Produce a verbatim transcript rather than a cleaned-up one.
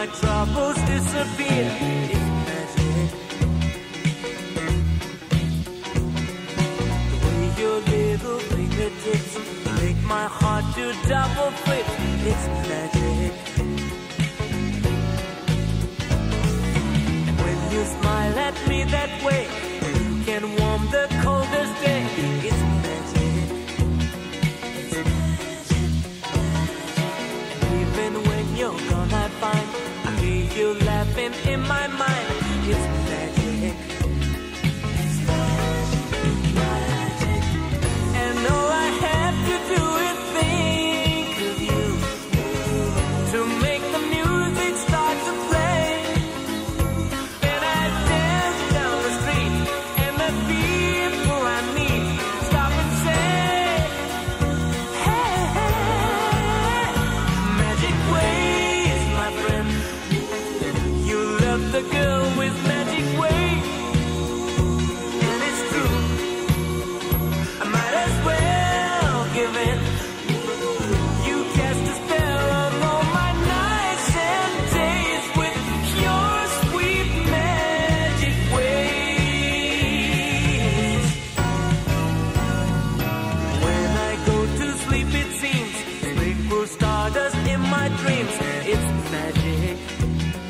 my troubles disappear. It's magic. The way your little fingertips make my heart do double flips. It's magic. And when you smile at me that way, you can warm the coldest day. It's magic. It's magic. Even when you're gone, I find I hear you laughing in my mind. It's magic. It's magic, magic. And all I have to do is think of you to make the music start to play. And I dance down the street, and the people I meet stop and say, hey, hey, magic ways, my friend. You love the girl with magic ways, and it's true. I might as well give in. You cast a spell on all my nights and days with your sweet magic ways. When I go to sleep, it seems sprinkle stardust in my dreams. It's magic.